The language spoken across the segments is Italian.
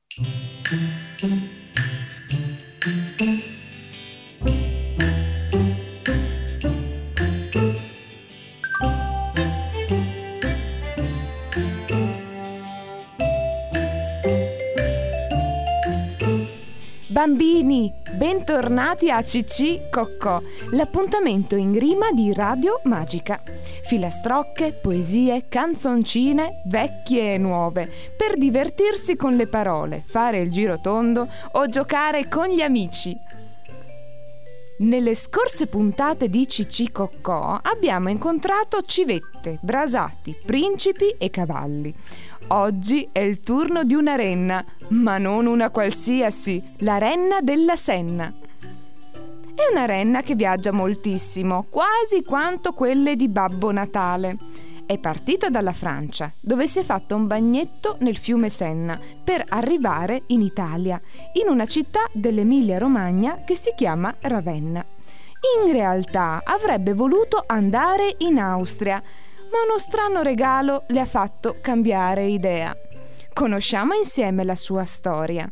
Bambini, bentornati a CC Coccò, l'appuntamento in rima di Radio Magica. Filastrocche, poesie, canzoncine, vecchie e nuove, per divertirsi con le parole, fare il giro tondo o giocare con gli amici. Nelle scorse puntate di CC Coccò abbiamo incontrato civette, brasati, principi e cavalli. Oggi è il turno di una renna, ma non una qualsiasi, la renna della Senna. È una renna che viaggia moltissimo, quasi quanto quelle di Babbo Natale. È partita dalla Francia, dove si è fatta un bagnetto nel fiume Senna, per arrivare in Italia, in una città dell'Emilia-Romagna che si chiama Ravenna. In realtà avrebbe voluto andare in Austria, ma uno strano regalo le ha fatto cambiare idea. Conosciamo insieme la sua storia.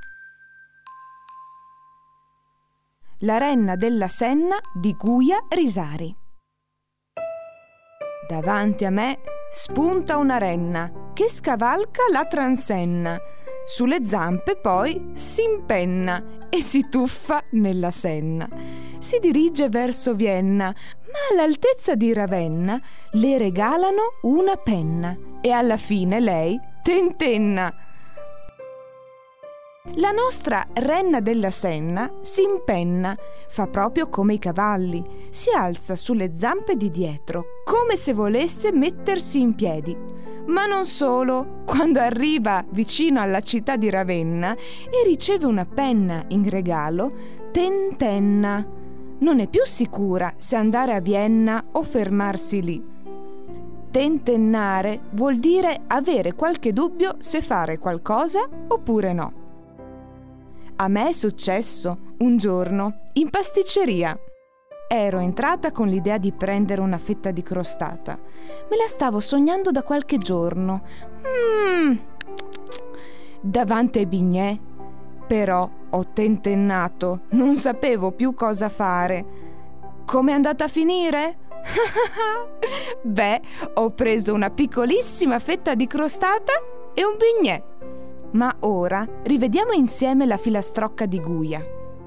La renna della Senna di Guia Risari. Davanti a me spunta una renna che scavalca la transenna. Sulle zampe poi si impenna e si tuffa nella Senna. Si dirige verso Vienna, ma all'altezza di Ravenna le regalano una penna e alla fine lei tentenna. La nostra renna della Senna si impenna, fa proprio come i cavalli, si alza sulle zampe di dietro, come se volesse mettersi in piedi. Ma non solo, quando arriva vicino alla città di Ravenna e riceve una penna in regalo, tentenna. Non è più sicura se andare a Vienna o fermarsi lì. Tentennare vuol dire avere qualche dubbio se fare qualcosa oppure no. A me è successo un giorno in pasticceria. Ero entrata con l'idea di prendere una fetta di crostata. Me la stavo sognando da qualche giorno. Davanti ai bignè, però ho tentennato, non sapevo più cosa fare. Come è andata a finire? Beh, ho preso una piccolissima fetta di crostata e un bignè. Ma ora rivediamo insieme la filastrocca di Guia.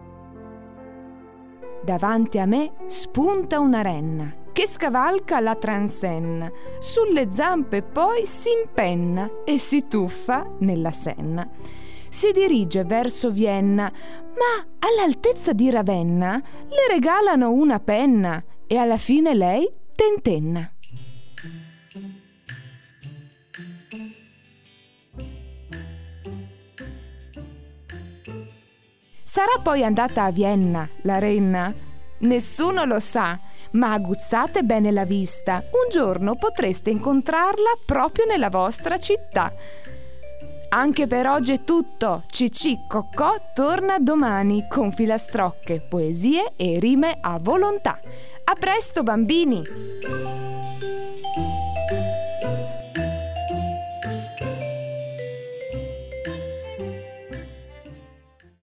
Davanti a me spunta una renna che scavalca la transenna, sulle zampe poi si impenna e si tuffa nella Senna. Si dirige verso Vienna, ma all'altezza di Ravenna le regalano una penna e alla fine lei tentenna. Sarà poi andata a Vienna, la renna? Nessuno lo sa, ma aguzzate bene la vista. Un giorno potreste incontrarla proprio nella vostra città. Anche per oggi è tutto. CC Coccò torna domani con filastrocche, poesie e rime a volontà. A presto, bambini!